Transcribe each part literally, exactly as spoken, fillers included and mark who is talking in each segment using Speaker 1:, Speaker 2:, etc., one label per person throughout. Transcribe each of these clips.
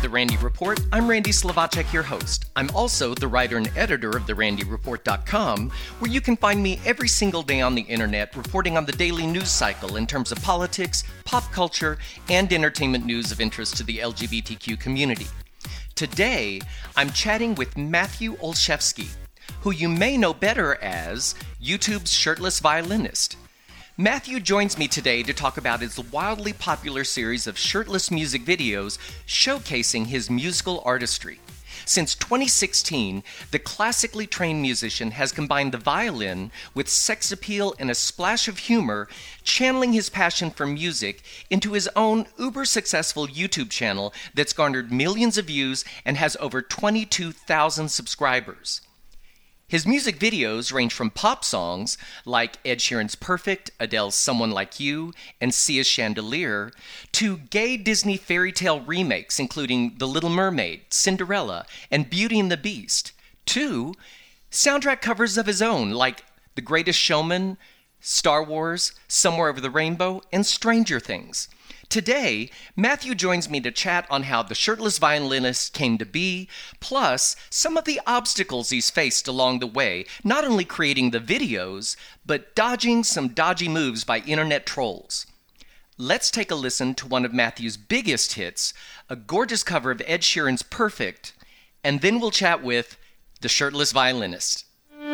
Speaker 1: Randy Report. I'm Randy Slovacek, your host. I'm also the writer and editor of the randy report dot com, where you can find me every single day on the internet reporting on the daily news cycle in terms of politics, pop culture, and entertainment news of interest to the L G B T Q community. Today, I'm chatting with Matthew Olszewski, who you may know better as YouTube's shirtless violinist. Matthew joins me today to talk about his wildly popular series of shirtless music videos showcasing his musical artistry. Since twenty sixteen, the classically trained musician has combined the violin with sex appeal and a splash of humor, channeling his passion for music into his own uber-successful YouTube channel that's garnered millions of views and has over twenty-two thousand subscribers. His music videos range from pop songs like Ed Sheeran's Perfect, Adele's Someone Like You, and Sia's Chandelier, to gay Disney fairy tale remakes including The Little Mermaid, Cinderella, and Beauty and the Beast, to soundtrack covers of his own like The Greatest Showman, Star Wars, Somewhere Over the Rainbow, and Stranger Things. Today, Matthew joins me to chat on how the shirtless violinist came to be, plus some of the obstacles he's faced along the way, not only creating the videos, but dodging some dodgy moves by internet trolls. Let's take a listen to one of Matthew's biggest hits, a gorgeous cover of Ed Sheeran's Perfect, and then we'll chat with the shirtless violinist.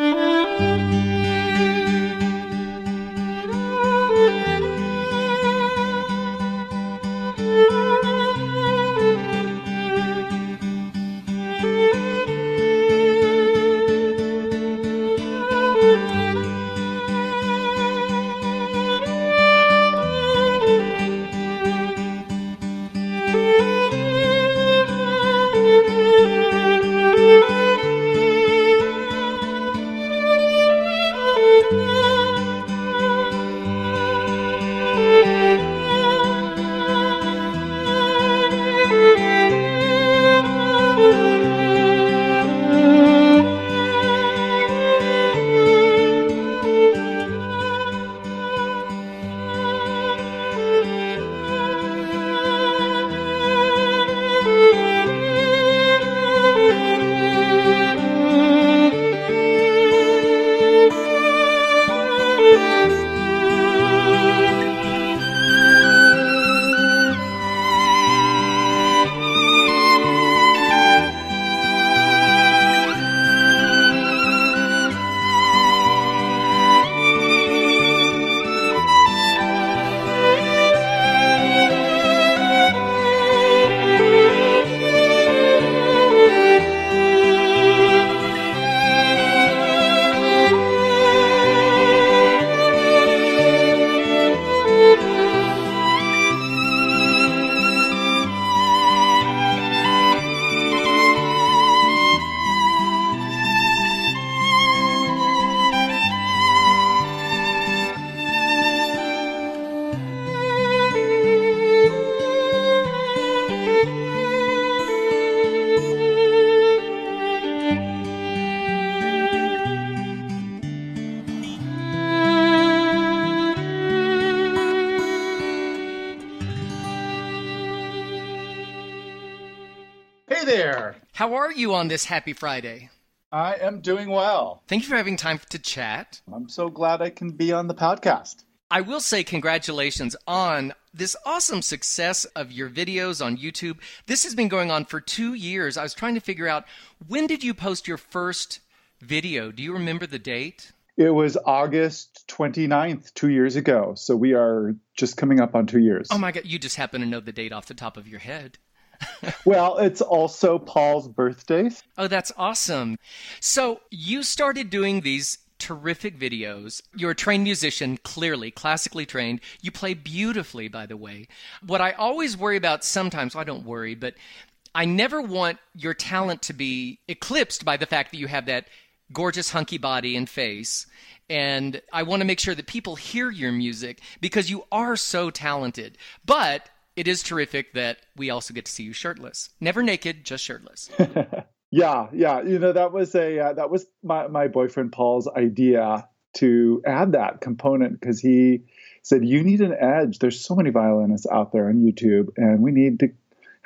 Speaker 1: How are you on this happy Friday?
Speaker 2: I am doing well.
Speaker 1: Thank you for having time to chat.
Speaker 2: I'm so glad I can be on the podcast.
Speaker 1: I will say congratulations on this awesome success of your videos on YouTube. This has been going on for two years. I was trying to figure out, when did you post your first video? Do you remember the date?
Speaker 2: It was August twenty-ninth, two years ago. So we are just coming up on two years.
Speaker 1: Oh my God, you just happen to know the date off the top of your head.
Speaker 2: Well, it's also Paul's birthday.
Speaker 1: Oh, that's awesome. So you started doing these terrific videos. You're a trained musician, clearly, classically trained. You play beautifully, by the way. What I always worry about sometimes, well, I don't worry, but I never want your talent to be eclipsed by the fact that you have that gorgeous hunky body and face. And I want to make sure that people hear your music because you are so talented. But it is terrific that we also get to see you shirtless. Never naked, just shirtless.
Speaker 2: yeah, yeah. You know, that was a uh, that was my, my boyfriend Paul's idea to add that component because he said, you need an edge. There's so many violinists out there on YouTube, and we need to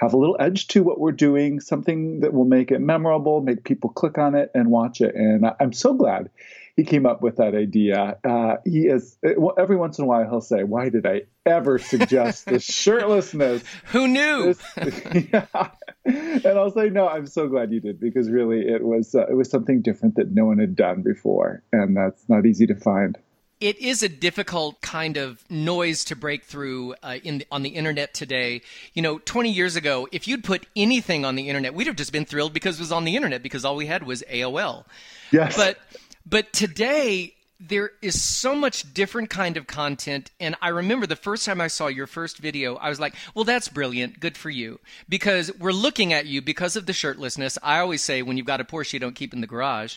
Speaker 2: have a little edge to what we're doing, something that will make it memorable, make people click on it and watch it. And I'm so glad he came up with that idea. Uh, he is every once in a while he'll say, "Why did I ever suggest the shirtlessness?
Speaker 1: Who knew?"
Speaker 2: This, yeah. And I'll say, "No, I'm so glad you did, because really it was uh, it was something different that no one had done before, and that's not easy to find."
Speaker 1: It is a difficult kind of noise to break through uh, in the, on the internet today. You know, twenty years ago, if you'd put anything on the internet, we'd have just been thrilled because it was on the internet, because all we had was A O L.
Speaker 2: Yes.
Speaker 1: But but today there is so much different kind of content. And I remember the first time I saw your first video, I was like, well, that's brilliant. Good for you. Because we're looking at you because of the shirtlessness. I always say, when you've got a Porsche, you don't keep in the garage.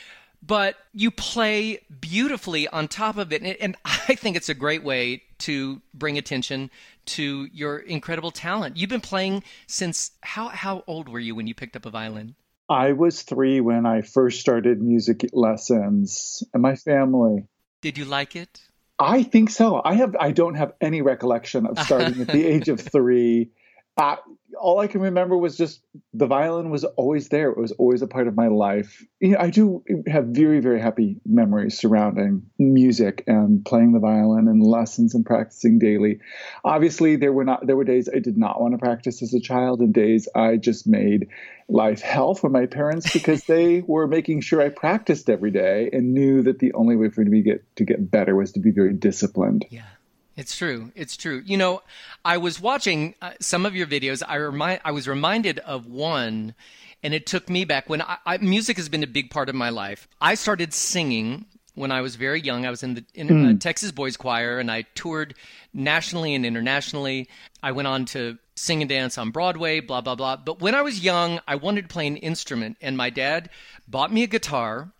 Speaker 1: But you play beautifully on top of it. And I think it's a great way to bring attention to your incredible talent. You've been playing since, how, how old were you when you picked up a violin?
Speaker 2: I was three when I first started music lessons. And my family.
Speaker 1: Did you like it?
Speaker 2: I think so. I have. I don't have any recollection of starting at the age of three. Uh, all I can remember was just the violin was always there. It was always a part of my life. You know, I do have very, very happy memories surrounding music and playing the violin and lessons and practicing daily. Obviously, there were not there were days I did not want to practice as a child, and days I just made life hell for my parents because they were making sure I practiced every day and knew that the only way for me to get to get better was to be very disciplined.
Speaker 1: Yeah. It's true. It's true. You know, I was watching uh, some of your videos. I remind, I was reminded of one, and it took me back when I, I, music has been a big part of my life. I started singing when I was very young. I was in the in, mm. uh, Texas Boys Choir, and I toured nationally and internationally. I went on to sing and dance on Broadway, blah, blah, blah. But when I was young, I wanted to play an instrument, and my dad bought me a guitar,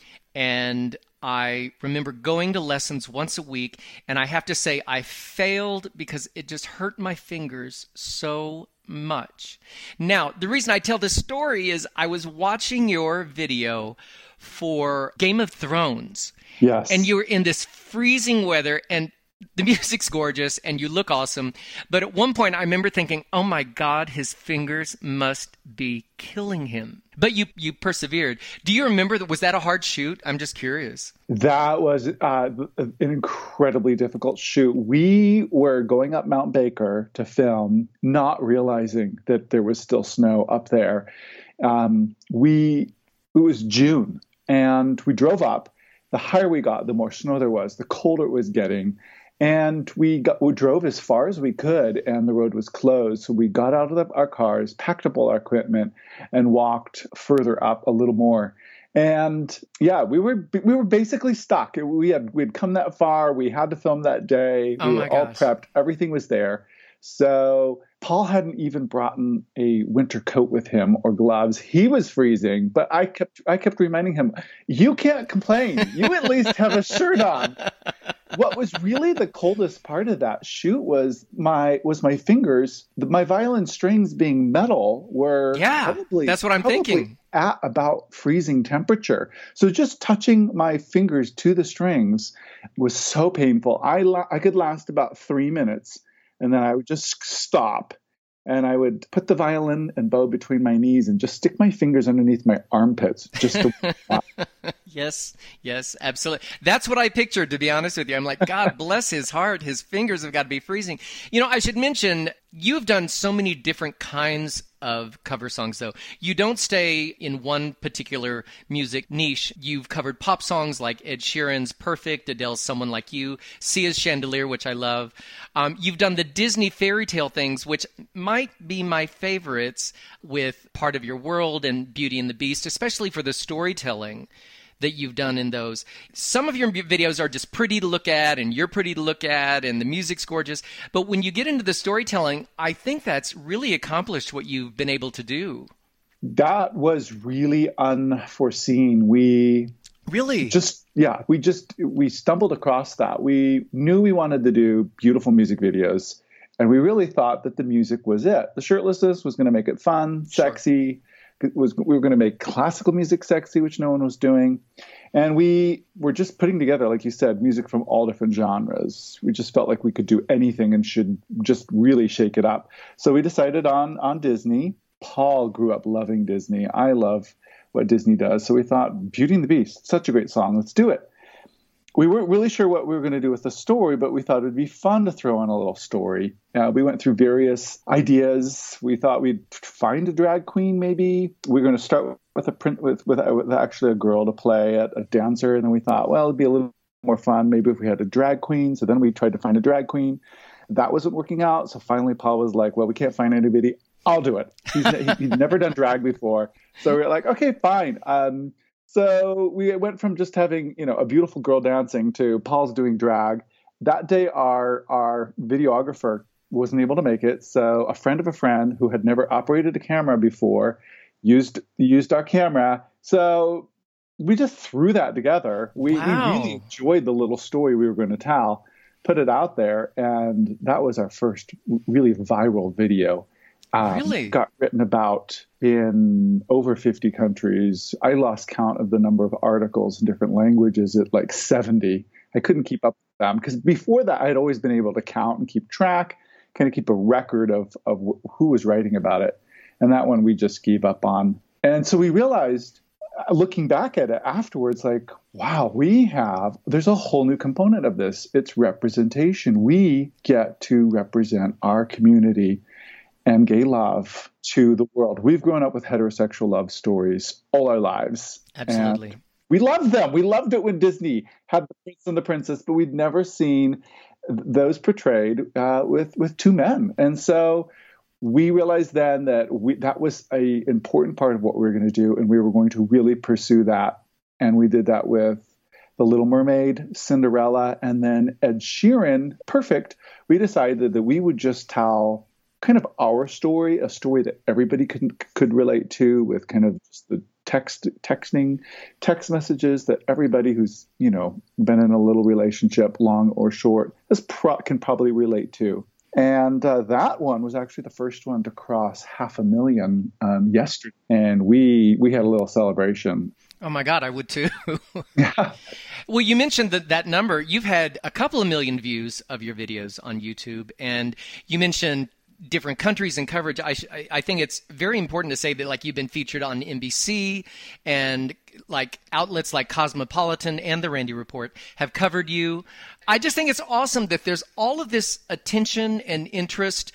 Speaker 1: and I remember going to lessons once a week, and I have to say I failed because it just hurt my fingers so much. Now, the reason I tell this story is I was watching your video for Game of Thrones.
Speaker 2: Yes.
Speaker 1: And you were in this freezing weather, and the music's gorgeous, and you look awesome. But at one point, I remember thinking, oh my God, his fingers must be killing him. But you you persevered. Do you remember, that? Was that a hard shoot? I'm just curious.
Speaker 2: That was uh, an incredibly difficult shoot. We were going up Mount Baker to film, not realizing that there was still snow up there. Um, we it was June, and we drove up. The higher we got, the more snow there was, the colder it was getting. And we got, we drove as far as we could, and the road was closed. So we got out of the, our cars, packed up all our equipment, and walked further up a little more. And yeah, we were we were basically stuck. We had we'd come that far. We had to film that day.
Speaker 1: Oh
Speaker 2: we
Speaker 1: my
Speaker 2: were all
Speaker 1: gosh.
Speaker 2: prepped. Everything was there. So Paul hadn't even brought in a winter coat with him or gloves. He was freezing, but I kept I kept reminding him, "You can't complain. You at least have a shirt on." What was really the coldest part of that shoot was my was my fingers. My violin strings being metal were
Speaker 1: yeah,
Speaker 2: probably
Speaker 1: that's what I'm
Speaker 2: probably
Speaker 1: thinking.
Speaker 2: At about freezing temperature. So just touching my fingers to the strings was so painful. I la- I could last about three minutes, and then I would just stop. And I would put the violin and bow between my knees and just stick my fingers underneath my armpits just to
Speaker 1: Yes, yes, absolutely. That's what I pictured, to be honest with you. I'm like, God bless his heart. His fingers have got to be freezing. You know, I should mention, you've done so many different kinds of cover songs, though. You don't stay in one particular music niche. You've covered pop songs like Ed Sheeran's Perfect, Adele's Someone Like You, Sia's Chandelier, which I love. Um, you've done the Disney fairy tale things, which might be my favorites, with Part of Your World and Beauty and the Beast, especially for the storytelling that you've done in those. Some of your videos are just pretty to look at, and you're pretty to look at, and the music's gorgeous. But when you get into the storytelling, I think that's really accomplished what you've been able to do.
Speaker 2: That was really unforeseen. We
Speaker 1: really
Speaker 2: just, yeah, we just, we stumbled across that. We knew we wanted to do beautiful music videos, and we really thought that the music was it. The shirtlessness was going to make it fun,
Speaker 1: Sure.
Speaker 2: sexy. It was we were going to make classical music sexy, which no one was doing. And we were just putting together, like you said, music from all different genres. We just felt like we could do anything and should just really shake it up. So we decided on on Disney. Paul grew up loving Disney. I love what Disney does. So we thought, Beauty and the Beast, such a great song. Let's do it. We weren't really sure what we were going to do with the story, but we thought it'd be fun to throw in a little story. Uh, we went through various ideas. We thought we'd find a drag queen, maybe. We were going to start with a print with, with with actually a girl to play, a, a dancer, and then we thought, well, it'd be a little more fun maybe if we had a drag queen. So then we tried to find a drag queen. That wasn't working out. So finally, Paul was like, well, we can't find anybody. I'll do it. He's, he'd never done drag before, so we were like, okay, fine. Um, So we went from just having, you know, a beautiful girl dancing to Paul's doing drag. That day, our our videographer wasn't able to make it. So a friend of a friend who had never operated a camera before used used our camera. So we just threw that together. We, wow. we really enjoyed the little story we were going to tell, put it out there. And that was our first really viral video. Um,
Speaker 1: really?
Speaker 2: Got written about in over fifty countries. I lost count of the number of articles in different languages at like seventy. I couldn't keep up with them because before that, I had always been able to count and keep track, kind of keep a record of, of who was writing about it. And that one we just gave up on. And so we realized, looking back at it afterwards, like, wow, we have, there's a whole new component of this. It's representation. We get to represent our community and gay love to the world. We've grown up with heterosexual love stories all our lives.
Speaker 1: Absolutely.
Speaker 2: And we loved them. We loved it when Disney had the prince and the princess, but we'd never seen those portrayed uh, with, with two men. And so we realized then that we, that was an important part of what we were going to do, and we were going to really pursue that. And we did that with The Little Mermaid, Cinderella, and then Ed Sheeran. Perfect. We decided that we would just tell kind of our story, a story that everybody could could relate to, with kind of just the text texting text messages that everybody who's, you know, been in a little relationship, long or short, has pro- can probably relate to. And uh, that one was actually the first one to cross half a million um, yesterday, and we we had a little celebration.
Speaker 1: Oh my God, I would too.
Speaker 2: Yeah.
Speaker 1: Well, you mentioned that that number. You've had a couple of million views of your videos on YouTube, and you mentioned different countries and coverage. I, I think it's very important to say that, like, you've been featured on N B C, and like outlets like Cosmopolitan and the Randy Report have covered you. I just think it's awesome that there's all of this attention and interest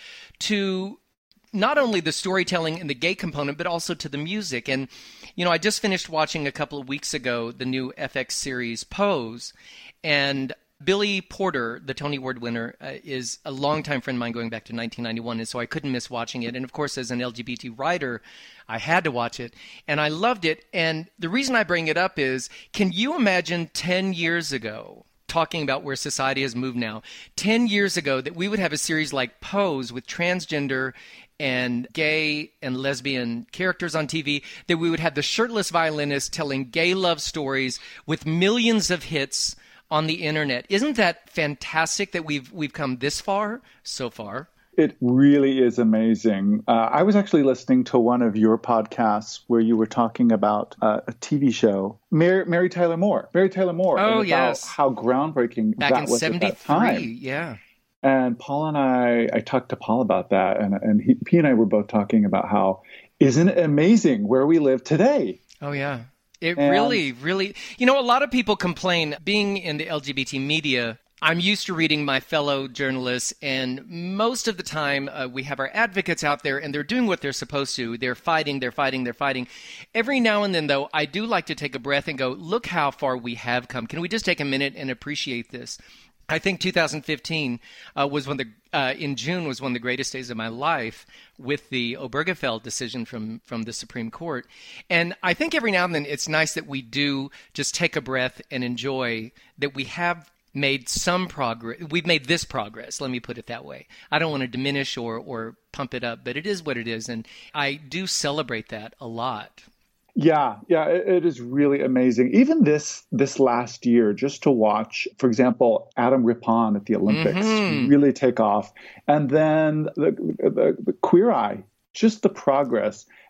Speaker 1: to not only the storytelling and the gay component, but also to the music. And, you know, I just finished watching a couple of weeks ago the new F X series Pose, and Billy Porter, the Tony Award winner, uh, is a longtime friend of mine going back to nineteen ninety-one, and so I couldn't miss watching it. And, of course, as an L G B T writer, I had to watch it, and I loved it. And the reason I bring it up is, can you imagine ten years ago, talking about where society has moved now, ten years ago, that we would have a series like Pose with transgender and gay and lesbian characters on T V, that we would have the shirtless violinist telling gay love stories with millions of hits on the internet? Isn't that fantastic that we've we've come this far so far?
Speaker 2: It really is amazing. Uh, I was actually listening to one of your podcasts where you were talking about uh, a T V show, Mary, Mary Tyler Moore. Mary Tyler Moore.
Speaker 1: Oh,
Speaker 2: and
Speaker 1: yes.
Speaker 2: about how groundbreaking
Speaker 1: Back
Speaker 2: that
Speaker 1: in
Speaker 2: was
Speaker 1: seventy-three,
Speaker 2: at that time.
Speaker 1: Yeah.
Speaker 2: And Paul and I, I talked to Paul about that, and, and he, he and I were both talking about how, isn't it amazing where we live today?
Speaker 1: Oh, yeah. It
Speaker 2: and,
Speaker 1: really, really, you know, a lot of people complain, being in the L G B T media, I'm used to reading my fellow journalists, and most of the time uh, we have our advocates out there, and they're doing what they're supposed to. They're fighting, they're fighting, they're fighting. Every now and then, though, I do like to take a breath and go, look how far we have come. Can we just take a minute and appreciate this? I think two thousand fifteen uh, was one of the, uh, in June was one of the greatest days of my life with the Obergefell decision from, from the Supreme Court. And I think every now and then it's nice that we do just take a breath and enjoy that we have made some progress. We've made this progress. Let me put it that way. I don't want to diminish or, or pump it up, but it is what it is. And I do celebrate that a lot.
Speaker 2: Yeah, yeah, it, it is really amazing. Even this this last year, just to watch, for example, Adam Rippon at the Olympics mm-hmm. really take off. And then the, the, the Queer Eye, just the progress.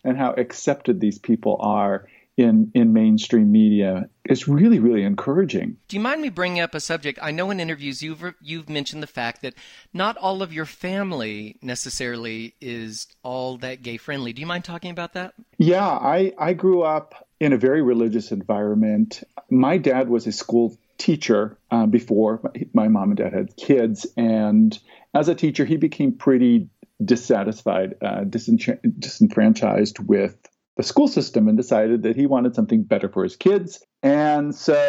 Speaker 2: and how accepted these people are in, in mainstream media is really, really encouraging.
Speaker 1: Do you mind me bringing up a subject? I know in interviews you've you've mentioned the fact that not all of your family necessarily is all that gay friendly. Do you mind talking about that?
Speaker 2: Yeah, I, I grew up in a very religious environment. My dad was a school teacher uh, before my mom and dad had kids. And as a teacher, he became pretty dissatisfied, uh, disench- disenfranchised with the school system and decided that he wanted something better for his kids. And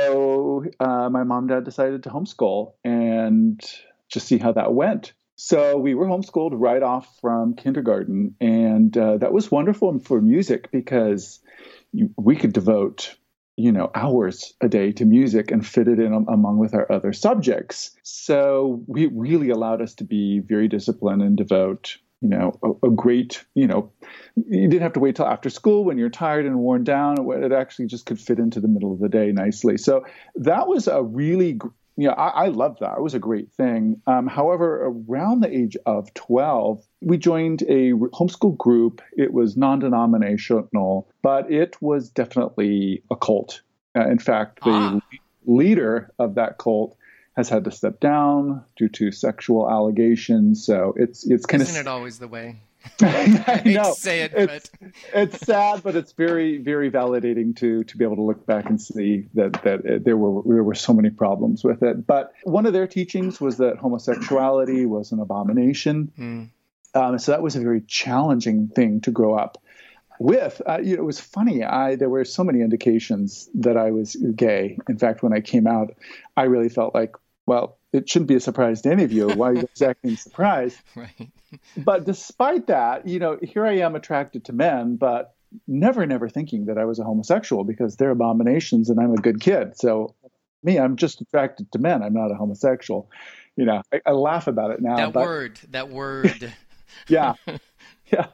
Speaker 2: so uh, my mom and dad decided to homeschool and just see how that went. So we were homeschooled right off from kindergarten. And uh, that was wonderful for music because you, we could devote, you know, hours a day to music and fit it in among with our other subjects. So we really allowed us to be very disciplined and devote, you know, a, a great, you know, you didn't have to wait till after school when you're tired and worn down. It actually just could fit into the middle of the day nicely. So that was a really, you know, I, I loved that. It was a great thing. Um, however, around the age of twelve, we joined a homeschool group. It was non-denominational, but it was definitely a cult. Uh, in fact, the ah. leader of that cult has had to step down due to sexual allegations. So it's it's kind
Speaker 1: of
Speaker 2: isn't
Speaker 1: it always the way?
Speaker 2: I
Speaker 1: hate
Speaker 2: know.
Speaker 1: to say it,
Speaker 2: it's,
Speaker 1: but
Speaker 2: it's sad, but it's very, very validating to to be able to look back and see that that it, there were there were so many problems with it. But one of their teachings was that homosexuality was an abomination. Mm. Um, so that was a very challenging thing to grow up with. Uh, you know, it was funny. I there were so many indications that I was gay. In fact, when I came out, I really felt like, well, it shouldn't be a surprise to any of you. Why are you guys acting surprised?
Speaker 1: Right.
Speaker 2: But despite that, you know, here I am attracted to men, but never, never thinking that I was a homosexual because they're abominations and I'm a good kid. So me, I'm just attracted to men. I'm not a homosexual. You know, I, I laugh about it now.
Speaker 1: That
Speaker 2: but,
Speaker 1: word, that word.
Speaker 2: yeah. Yeah.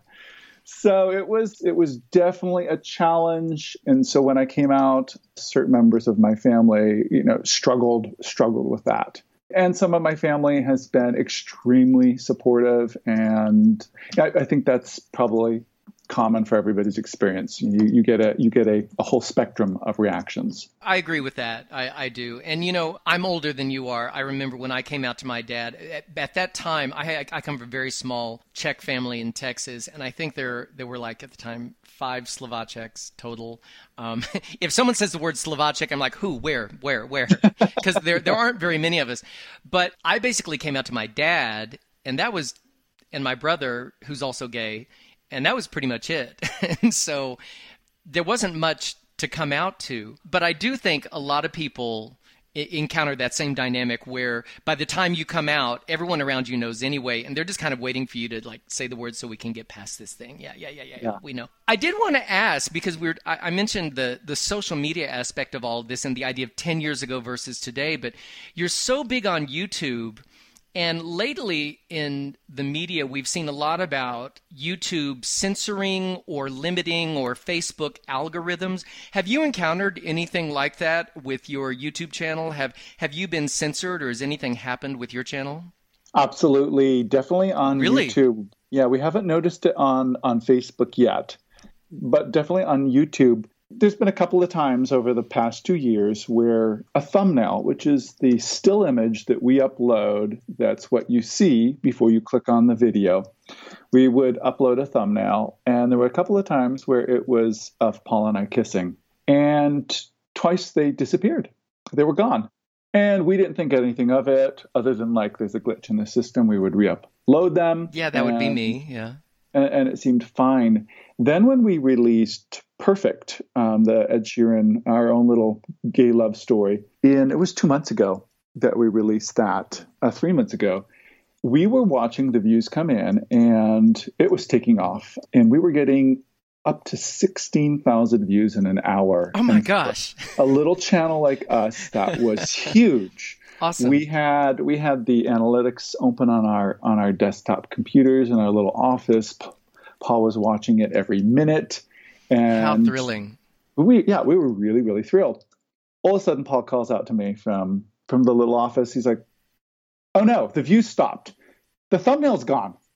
Speaker 2: So it was it was definitely a challenge. And so when I came out, certain members of my family, you know, struggled struggled with that. And some of my family has been extremely supportive. And I, I think that's probably common for everybody's experience. You, you get a you get a, a whole spectrum of reactions.
Speaker 1: I agree with that. I, I do. And, you know, I'm older than you are. I remember when I came out to my dad. At, at that time, I, I come from a very small Czech family in Texas. And I think there there were like at the time five Slovaceks total. Um, if someone says the word Slovacek, I'm like, who, where, where, where? Because there, there aren't very many of us. But I basically came out to my dad, and that was, and my brother, who's also gay. And that was pretty much it. And so there wasn't much to come out to. But I do think a lot of people I- encounter that same dynamic where by the time you come out, everyone around you knows anyway. And they're just kind of waiting for you to like say the words so we can get past this thing. Yeah, yeah, yeah, yeah, yeah. We know. I did want to ask, because we were, I, I mentioned the, the social media aspect of all of this and the idea of ten years ago versus today. But you're so big on YouTube. And lately in the media, we've seen a lot about YouTube censoring or limiting or Facebook algorithms. Have you encountered anything like that with your YouTube channel? Have have you been censored, or has anything happened with your channel?
Speaker 2: Absolutely. Definitely on
Speaker 1: really?
Speaker 2: YouTube. Yeah, we haven't noticed it on, on Facebook yet, but definitely on YouTube. There's been a couple of times over the past two years where a thumbnail, which is the still image that we upload, that's what you see before you click on the video, we would upload a thumbnail. And there were a couple of times where it was of Paul and I kissing. And twice they disappeared. They were gone. And we didn't think anything of it other than like there's a glitch in the system. We would re-upload them.
Speaker 1: Yeah, that and, would be me. Yeah.
Speaker 2: And, and it seemed fine. Then when we released Perfect, um, the Ed Sheeran, our own little gay love story, and it was two months ago that we released that, uh, three months ago, we were watching the views come in and it was taking off. And we were getting up to sixteen thousand views in an hour.
Speaker 1: Oh my
Speaker 2: and
Speaker 1: gosh.
Speaker 2: A little channel like us, that was huge.
Speaker 1: Awesome.
Speaker 2: We had we had the analytics open on our on our desktop computers in our little office. Paul was watching it every minute. And
Speaker 1: how thrilling.
Speaker 2: We yeah, we were really, really thrilled. All of a sudden, Paul calls out to me from, from the little office. He's like, oh no, the views stopped. The thumbnail's gone.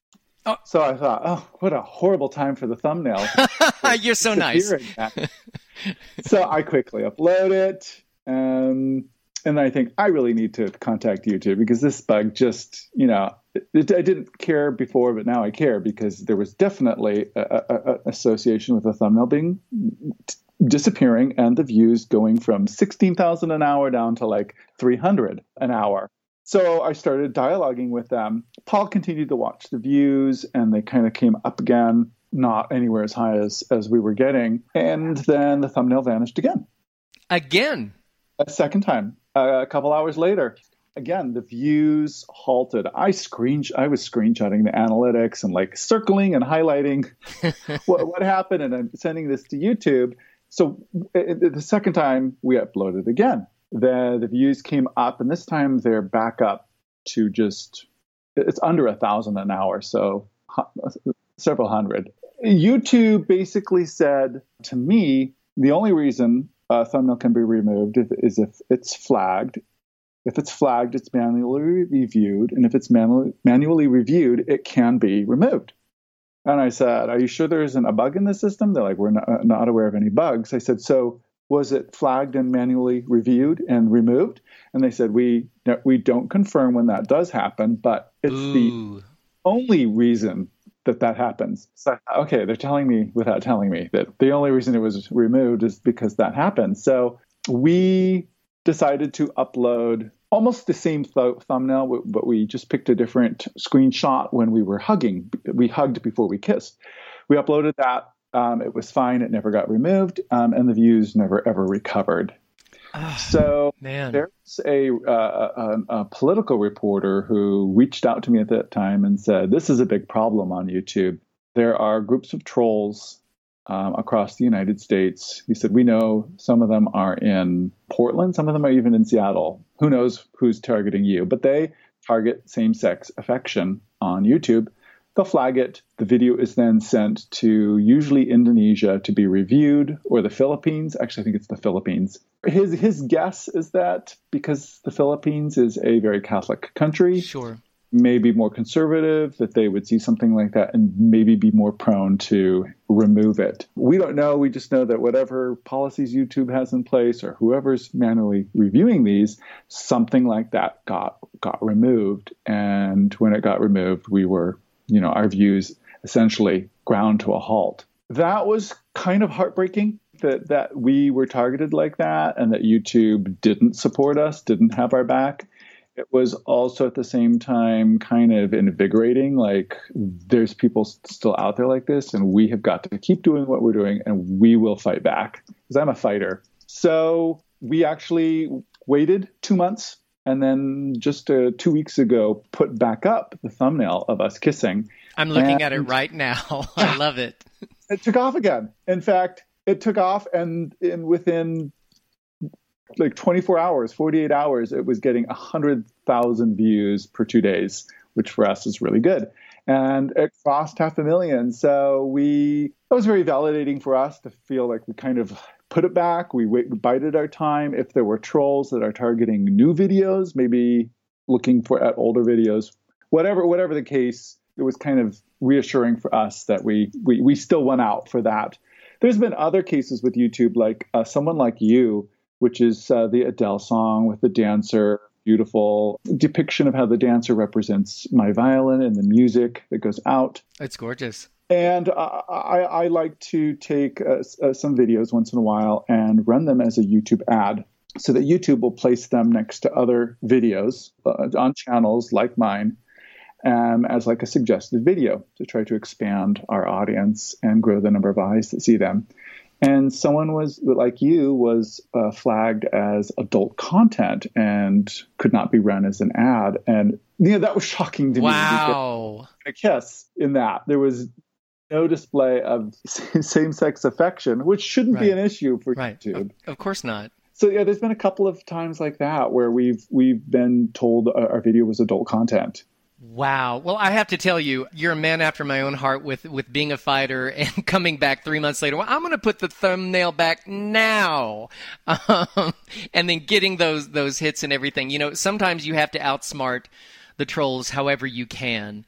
Speaker 1: Oh.
Speaker 2: So I thought, oh, what a horrible time for the thumbnail.
Speaker 1: You're so nice.
Speaker 2: So I quickly upload it. Um, and I think I really need to contact YouTube because this bug just, you know, it, I didn't care before, but now I care because there was definitely an association with the thumbnail being t- disappearing and the views going from sixteen thousand an hour down to like three hundred an hour. So I started dialoguing with them. Paul continued to watch the views and they kind of came up again, not anywhere as high as, as we were getting. And then the thumbnail vanished again.
Speaker 1: Again?
Speaker 2: A second time, uh, a couple hours later. Again, the views halted. I screen, I was screenshotting the analytics and like circling and highlighting what, what happened. And I'm sending this to YouTube. So it, the second time we uploaded again, the, the views came up and this time they're back up to just, it's under a thousand an hour. So several hundred. YouTube basically said to me, the only reason a thumbnail can be removed is if it's flagged. If it's flagged, it's manually reviewed. And if it's manually, manually reviewed, it can be removed. And I said, are you sure there isn't a bug in the system? They're like, we're not, not aware of any bugs. I said, so was it flagged and manually reviewed and removed? And they said, we we don't confirm when that does happen, but it's Ooh. the only reason that that happens. So, okay, they're telling me without telling me that the only reason it was removed is because that happened. So we decided to upload almost the same th- thumbnail, but we just picked a different screenshot when we were hugging. We hugged before we kissed. We uploaded that. Um, it was fine. It never got removed, um, and the views never ever recovered. Oh, so
Speaker 1: man.
Speaker 2: There's a, uh, a, a political reporter who reached out to me at that time and said, this is a big problem on YouTube. There are groups of trolls um, across the United States. He said, we know some of them are in Portland. Some of them are even in Seattle. Who knows who's targeting you? But they target same-sex affection on YouTube. They'll flag it. The video is then sent to usually Indonesia to be reviewed, or the Philippines. Actually, I think it's the Philippines. His his guess is that because the Philippines is a very Catholic country,
Speaker 1: sure,
Speaker 2: maybe more conservative, that they would see something like that and maybe be more prone to remove it. We don't know. We just know that whatever policies YouTube has in place or whoever's manually reviewing these, something like that got got removed. And when it got removed, we were you know, our views essentially ground to a halt. That was kind of heartbreaking that, that we were targeted like that and that YouTube didn't support us, didn't have our back. It was also at the same time kind of invigorating, like there's people still out there like this and we have got to keep doing what we're doing and we will fight back because I'm a fighter. So we actually waited two months. And then just uh, two weeks ago, put back up the thumbnail of us kissing.
Speaker 1: I'm looking
Speaker 2: and
Speaker 1: at it right now. I love it.
Speaker 2: It took off again. In fact, it took off, and in within like twenty-four hours, forty-eight hours, it was getting one hundred thousand views per two days, which for us is really good. And it crossed half a million. So we, that was very validating for us to feel like we kind of put it back. We, wait, we bided our time. If there were trolls that are targeting new videos, maybe looking for at older videos, whatever, whatever the case, it was kind of reassuring for us that we, we, we still went out for that. There's been other cases with YouTube, like uh, Someone Like You, which is uh, the Adele song with the dancer. Beautiful depiction of how the dancer represents my violin and the music that goes out.
Speaker 1: It's gorgeous.
Speaker 2: And uh, I, I like to take uh, uh, some videos once in a while and run them as a YouTube ad so that YouTube will place them next to other videos uh, on channels like mine um, as like a suggested video to try to expand our audience and grow the number of eyes that see them. And someone was like you was uh, flagged as adult content and could not be run as an ad. And you know, that was shocking to
Speaker 1: wow.
Speaker 2: me. A kiss in that. There was no display of same-sex affection, which shouldn't
Speaker 1: right.
Speaker 2: be an issue for
Speaker 1: right.
Speaker 2: YouTube.
Speaker 1: Of, of course not.
Speaker 2: So yeah, there's been a couple of times like that where we've we've been told our video was adult content.
Speaker 1: Wow. Well, I have to tell you, you're a man after my own heart with, with being a fighter and coming back three months later. Well, I'm going to put the thumbnail back now. Um, and then getting those those hits and everything. You know, sometimes you have to outsmart the trolls however you can.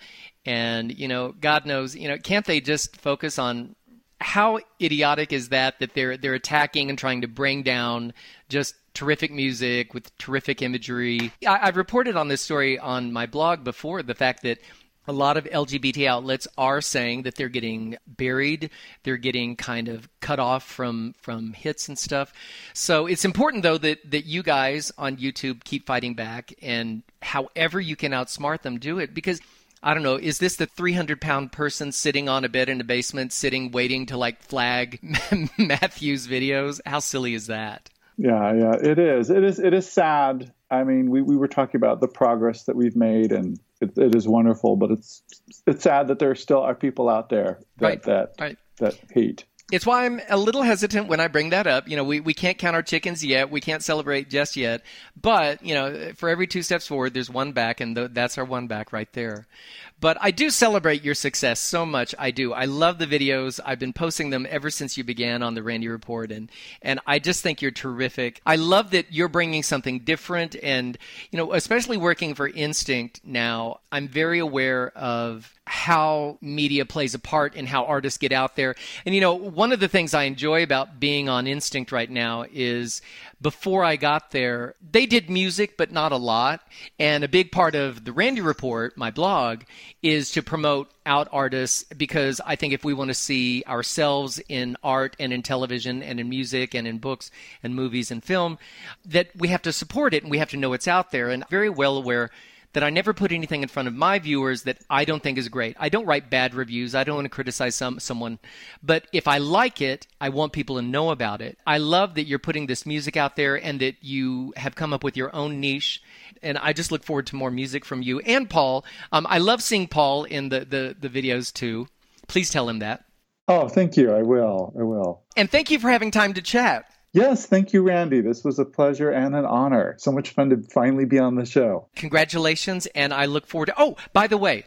Speaker 1: And, you know, God knows, you know, can't they just focus on how idiotic is that, that they're they're attacking and trying to bring down just terrific music with terrific imagery. I, I've reported on this story on my blog before, the fact that a lot of L G B T outlets are saying that they're getting buried, they're getting kind of cut off from, from hits and stuff. So it's important, though, that, that you guys on YouTube keep fighting back, and however you can outsmart them, do it. Because, I don't know, is this the three hundred pound person sitting on a bed in a basement, sitting, waiting to, like, flag Matthew's videos? How silly is that?
Speaker 2: Yeah, yeah, it is. It is. It is sad. I mean, we, we were talking about the progress that we've made, and it, it is wonderful. But it's it's sad that there still are people out there that
Speaker 1: right.
Speaker 2: that
Speaker 1: right.
Speaker 2: that hate.
Speaker 1: It's why I'm a little hesitant when I bring that up. You know, we, we can't count our chickens yet. We can't celebrate just yet. But, you know, for every two steps forward, there's one back, and th- that's our one back right there. But I do celebrate your success so much. I do. I love the videos. I've been posting them ever since you began on the Randy Report, and and I just think you're terrific. I love that you're bringing something different, and, you know, especially working for Instinct now, I'm very aware of how media plays a part in how artists get out there. And, you know, one of the things I enjoy about being on Instinct right now is before I got there, they did music, but not a lot. And a big part of the Randy Report, my blog, is to promote out artists, because I think if we want to see ourselves in art and in television and in music and in books and movies and film, that we have to support it and we have to know it's out there. And I'm very well aware that I never put anything in front of my viewers that I don't think is great. I don't write bad reviews. I don't want to criticize some someone. But if I like it, I want people to know about it. I love that you're putting this music out there and that you have come up with your own niche. And I just look forward to more music from you and Paul. Um, I love seeing Paul in the, the, the videos too. Please tell him that.
Speaker 2: Oh, thank you. I will. I will.
Speaker 1: And thank you for having time to chat.
Speaker 2: Yes, thank you, Randy. This was a pleasure and an honor. So much fun to finally be on the show.
Speaker 1: Congratulations, and I look forward to... Oh, by the way,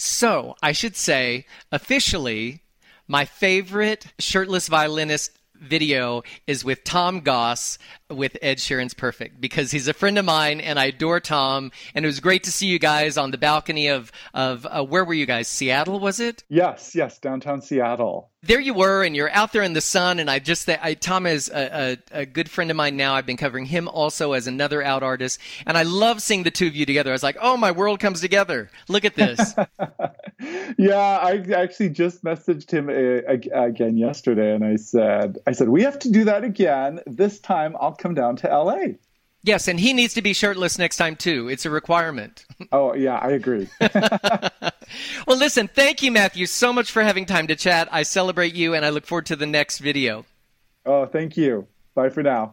Speaker 1: so I should say, officially, my favorite shirtless violinist video is with Tom Goss with Ed Sheeran's Perfect, because he's a friend of mine and I adore Tom, and it was great to see you guys on the balcony of, of uh, where were you guys? Seattle, was it?
Speaker 2: Yes, yes, downtown Seattle.
Speaker 1: There you were, and you're out there in the sun, and I just, I, Tom is a, a, a good friend of mine now. I've been covering him also as another out artist, and I love seeing the two of you together. I was like, oh, my world comes together. Look at this.
Speaker 2: Yeah, I actually just messaged him uh, again yesterday, and I said, I said, we have to do that again. This time I'll come down to L A.
Speaker 1: Yes, and he needs to be shirtless next time, too. It's a requirement.
Speaker 2: Oh, yeah, I agree.
Speaker 1: Well, listen, thank you, Matthew, so much for having time to chat. I celebrate you, and I look forward to the next video.
Speaker 2: Oh, thank you. Bye for now.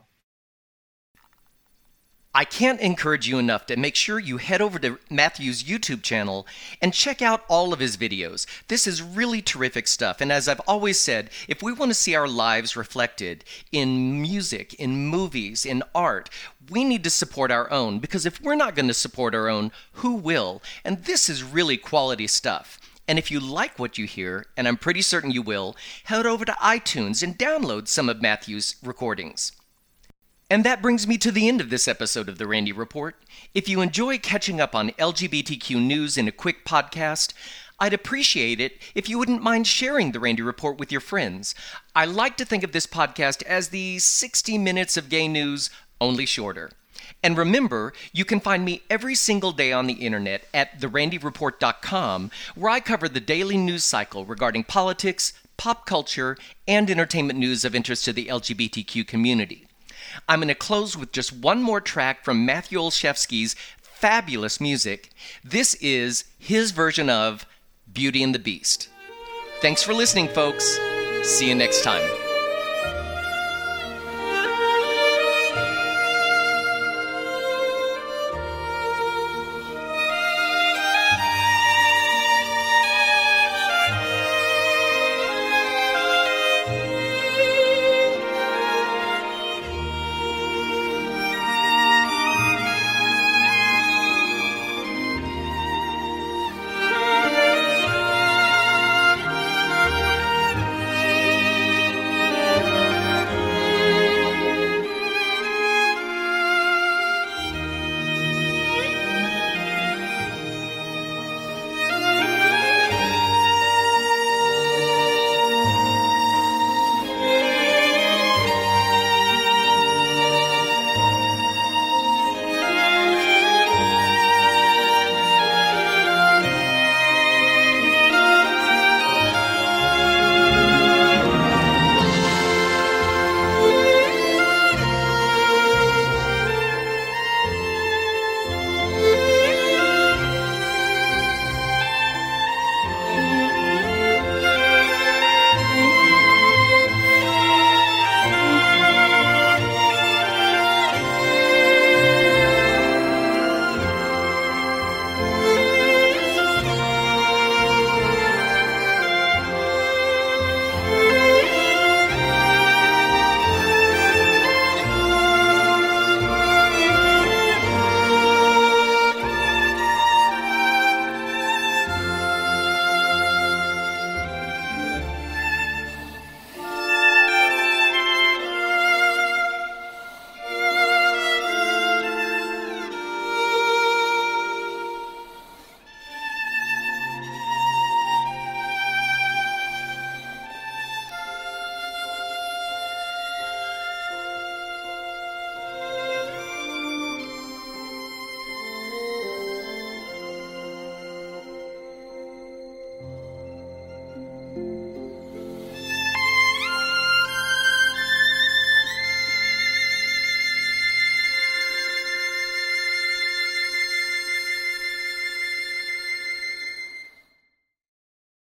Speaker 1: I can't encourage you enough to make sure you head over to Matthew's YouTube channel and check out all of his videos. This is really terrific stuff. And as I've always said, if we want to see our lives reflected in music, in movies, in art, we need to support our own, because if we're not going to support our own, who will? And this is really quality stuff. And if you like what you hear, and I'm pretty certain you will, head over to iTunes and download some of Matthew's recordings. And that brings me to the end of this episode of The Randy Report. If you enjoy catching up on L G B T Q news in a quick podcast, I'd appreciate it if you wouldn't mind sharing The Randy Report with your friends. I like to think of this podcast as the sixty minutes of gay news, only shorter. And remember, you can find me every single day on the internet at the randy report dot com, where I cover the daily news cycle regarding politics, pop culture, and entertainment news of interest to the L G B T Q community. I'm going to close with just one more track from Matthew Olszewski's fabulous music. This is his version of Beauty and the Beast. Thanks for listening, folks. See you next time.